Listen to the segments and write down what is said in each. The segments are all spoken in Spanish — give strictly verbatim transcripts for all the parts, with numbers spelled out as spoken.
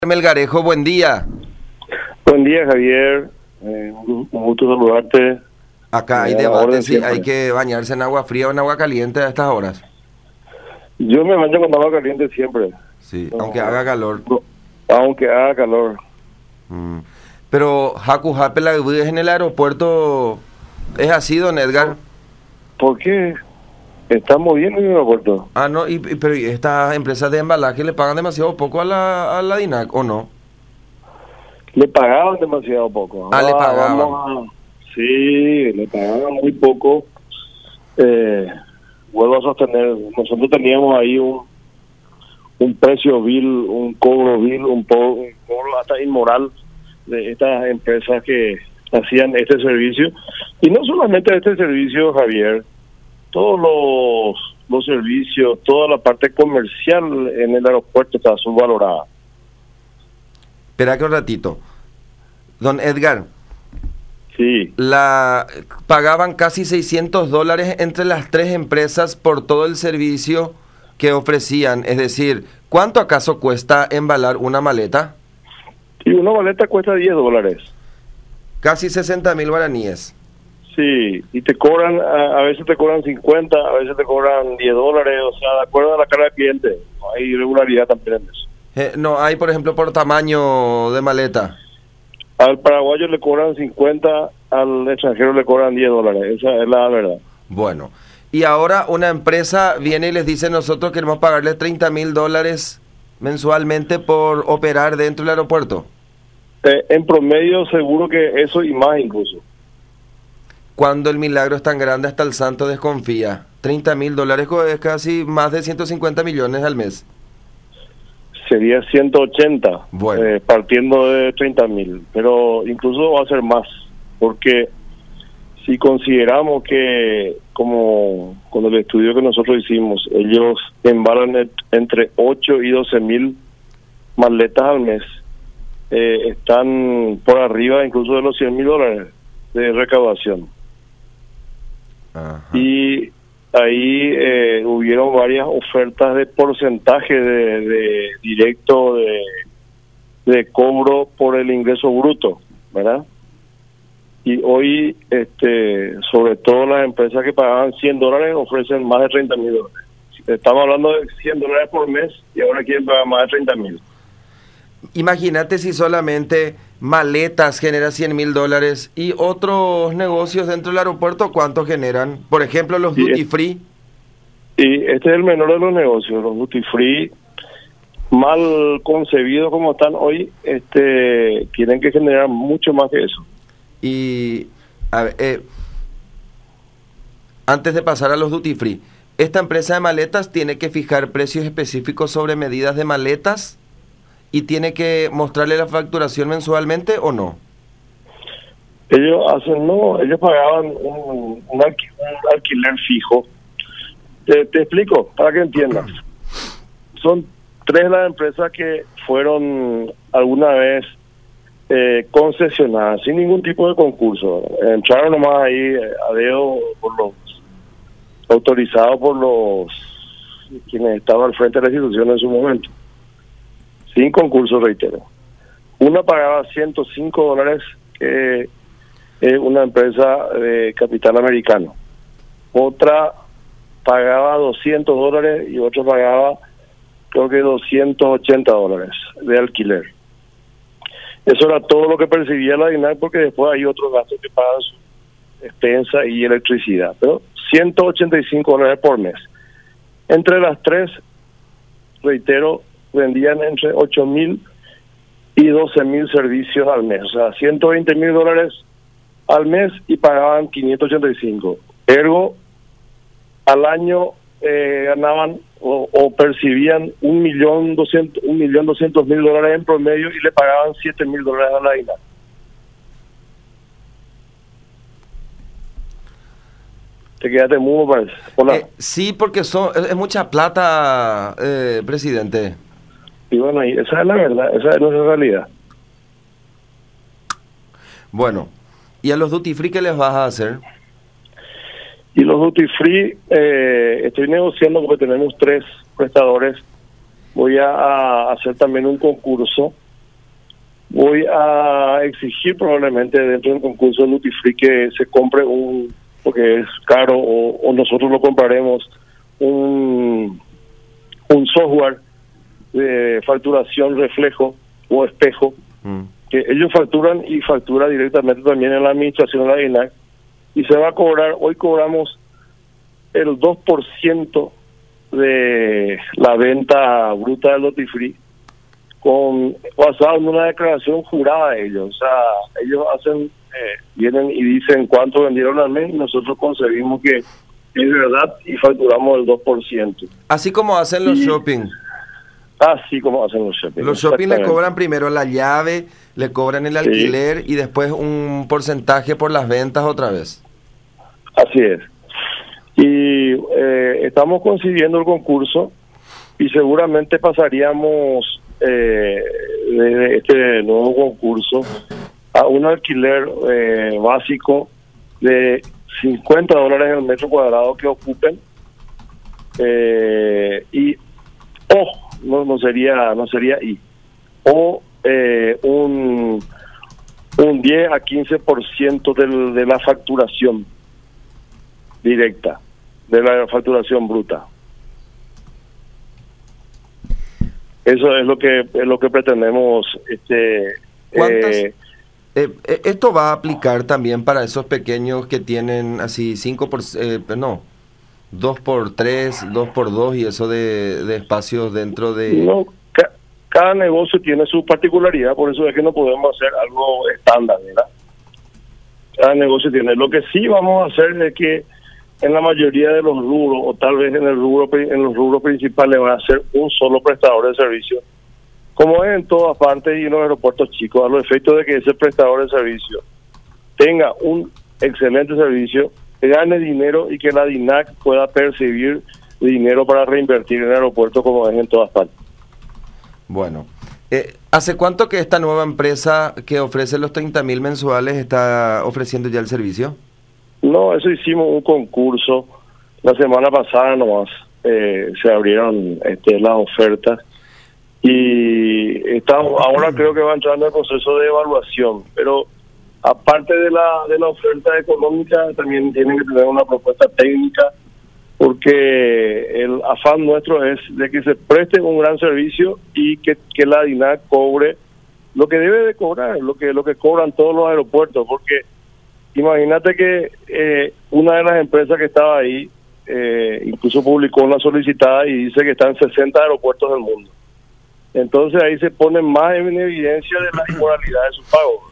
Melgarejo, buen día. Buen día, Javier. Eh, un gusto saludarte. Acá hay Eh, a la debate orden si siempre. hay que bañarse en agua fría o en agua caliente a estas horas. Yo me baño con agua caliente siempre. Sí, No, aunque haga calor. no, aunque haga calor. Mm. Pero Haku Hape la es en el aeropuerto, ¿es así, don Edgar? ¿Por qué? Estamos bien en el aeropuerto. Ah, no, y, y- pero ¿y estas empresas de embalaje le pagan demasiado poco a la, a la DINAC, ¿o no? Le pagaban demasiado poco. Ah, le Ahora pagaban. vamos a- Sí, le pagaban muy poco. Eh, vuelvo a sostener, nosotros teníamos ahí un, un precio vil, un cobro vil, un, po- un cobro hasta inmoral de estas empresas que hacían este servicio. Y no solamente este servicio, Javier, todos los, los servicios, toda la parte comercial en el aeropuerto está subvalorada. Espera que un ratito. Don Edgar, Sí, la pagaban casi seiscientos dólares entre las tres empresas por todo el servicio que ofrecían. Es decir, ¿cuánto acaso cuesta embalar una maleta? y una maleta cuesta diez dólares. Casi sesenta mil guaraníes. Sí, y te cobran, a, a veces te cobran cincuenta, a veces te cobran diez dólares, o sea, de acuerdo a la cara del cliente. No hay irregularidad también en eso. Eh, no hay, por ejemplo, por tamaño de maleta. Al paraguayo le cobran cincuenta, al extranjero le cobran diez dólares, esa es la verdad. Bueno, y ahora una empresa viene y les dice: nosotros queremos pagarles treinta mil dólares mensualmente por operar dentro del aeropuerto. Eh, en promedio seguro que eso y más incluso. Cuando el milagro es tan grande, hasta el santo desconfía. treinta mil dólares es casi más de ciento cincuenta millones al mes. Sería ciento ochenta, Bueno. eh, partiendo de treinta mil, pero incluso va a ser más, porque si consideramos que, como con el estudio que nosotros hicimos, ellos embalan et- entre ocho y doce mil maletas al mes, eh, están por arriba incluso de los cien mil dólares de recaudación. Ajá. Y ahí eh, hubieron varias ofertas de porcentaje de, de directo de, de cobro por el ingreso bruto, ¿verdad? Y hoy, este, sobre todo las empresas que pagaban cien dólares ofrecen más de treinta mil dólares. Estamos hablando de cien dólares por mes y ahora quieren pagar más de treinta mil. Imagínate si solamente maletas genera cien mil dólares y otros negocios dentro del aeropuerto, ¿cuánto generan? Por ejemplo, los Sí, duty es- free. Y este es el menor de los negocios, los duty free, mal concebidos como están hoy, este, tienen que generar mucho más que eso. Y a ver, eh, antes de pasar a los duty free, esta empresa de maletas tiene que fijar precios específicos sobre medidas de maletas y tiene que mostrarle la facturación mensualmente, ¿o no? Ellos hacen, no, ellos pagaban un, un, alqui- un alquiler fijo. Te, te explico, para que entiendas. Son tres las empresas que fueron alguna vez eh, concesionadas, sin ningún tipo de concurso. Entraron nomás ahí eh, a dedo por los autorizados por los quienes estaban al frente de la institución en su momento. Sin concurso, reitero. Una pagaba ciento cinco dólares, que es una empresa de capital americano. Otra pagaba doscientos dólares y otra pagaba, creo que doscientos ochenta dólares de alquiler. Eso era todo lo que percibía la DINAC, porque después hay otros gastos que pagan su despensa y electricidad. Pero ciento ochenta y cinco dólares por mes. Entre las tres, reitero, vendían entre ocho mil y doce mil servicios al mes. O sea, ciento veinte mil dólares al mes y pagaban quinientos ochenta y cinco. Ergo, al año eh, ganaban o, o percibían un millón doscientos un millón doscientos mil dólares en promedio y le pagaban siete mil dólares a la DINAC. Te quedaste mudo, parece. Hola. Eh, sí, porque son, es, es mucha plata, eh, presidente. Y bueno, y esa es la verdad, esa es nuestra realidad. Bueno, ¿y a los duty free qué les vas a hacer? Y los duty free, eh, estoy negociando porque tenemos tres prestadores. Voy a, a hacer también un concurso voy a exigir probablemente dentro del concurso de Duty Free que se compre un, porque es caro, o, o nosotros lo compraremos, un, un software de facturación reflejo o espejo, mm. que ellos facturan y factura directamente también en la administración de la I N A C, y se va a cobrar, hoy cobramos el dos por ciento de la venta bruta del Duty Free, con basado en una declaración jurada de ellos. O sea, ellos hacen, eh, vienen y dicen cuánto vendieron al mes, y nosotros concebimos que es verdad y facturamos el dos por ciento. Así como hacen los y, shopping. Así como hacen los shopping. Los shopping le cobran primero la llave, le cobran el alquiler, sí, y después un porcentaje por las ventas otra vez. Así es. Y eh, estamos consiguiendo el concurso y seguramente pasaríamos eh, de este nuevo concurso a un alquiler eh, básico de cincuenta dólares el metro cuadrado que ocupen, eh, y o no, no sería no sería y o eh, un un diez a quince por ciento del, de la facturación directa, de la facturación bruta. Eso es lo que es lo que pretendemos. Este, eh, eh, esto va a aplicar también para esos pequeños que tienen así cinco por eh, no dos por tres, dos por dos y eso de, de espacios dentro de. No, ca cada negocio tiene su particularidad, por eso es que no podemos hacer algo estándar, ¿verdad? Cada negocio tiene. Lo que sí vamos a hacer es que en la mayoría de los rubros, o tal vez en el rubro en los rubros principales, van a ser un solo prestador de servicio, como es en todas partes y en los aeropuertos chicos, a los efectos de que ese prestador de servicio tenga un excelente servicio, gane dinero y que la D I N A C pueda percibir dinero para reinvertir en el aeropuerto, como es en todas partes. Bueno, eh, ¿hace cuánto que esta nueva empresa que ofrece los treinta mil mensuales está ofreciendo ya el servicio? No, eso hicimos un concurso la semana pasada nomás, eh, se abrieron este, las ofertas y estamos, ahora creo que va entrando el proceso de evaluación, pero aparte de la de la oferta económica también tienen que tener una propuesta técnica, porque el afán nuestro es de que se preste un gran servicio y que, que la D I N A C cobre lo que debe de cobrar, lo que lo que cobran todos los aeropuertos, porque imagínate que eh, una de las empresas que estaba ahí eh, incluso publicó una solicitada y dice que están sesenta aeropuertos del mundo. Entonces ahí se pone más en evidencia de la inmoralidad de su pago.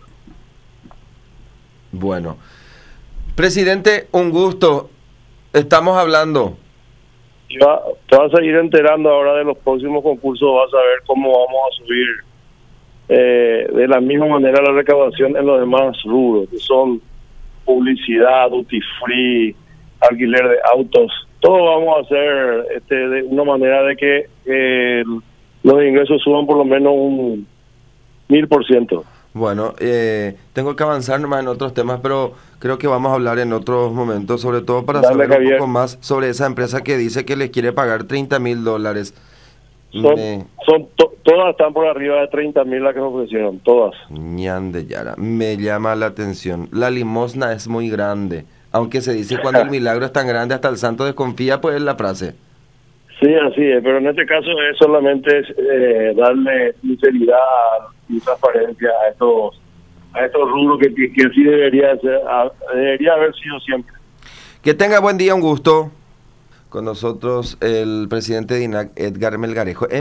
Bueno, presidente, un gusto. Estamos hablando. Y va, te vas a ir enterando ahora de los próximos concursos, vas a ver cómo vamos a subir eh, de la misma manera la recaudación en los demás rubros, que son publicidad, duty free, alquiler de autos. Todo vamos a hacer este, de una manera de que eh, los ingresos suban por lo menos un mil por ciento. Bueno, eh, tengo que avanzar nomás en otros temas, pero creo que vamos a hablar en otros momentos, sobre todo para Dale, saber Javier. un poco más sobre esa empresa que dice que les quiere pagar treinta mil dólares. Son, Me... son to todas están por arriba de treinta mil las que nos ofrecieron, todas. Ñan de Yara, me llama la atención. La limosna es muy grande, aunque se dice cuando el milagro es tan grande hasta el santo desconfía, pues es la frase. Sí, así es, pero en este caso es solamente eh, darle sinceridad y transparencia a estos a estos rubros que, que, que así debería ser, a, debería haber sido siempre. Que tenga buen día, un gusto. Con nosotros el presidente de D I N A C, Edgar Melgarejo.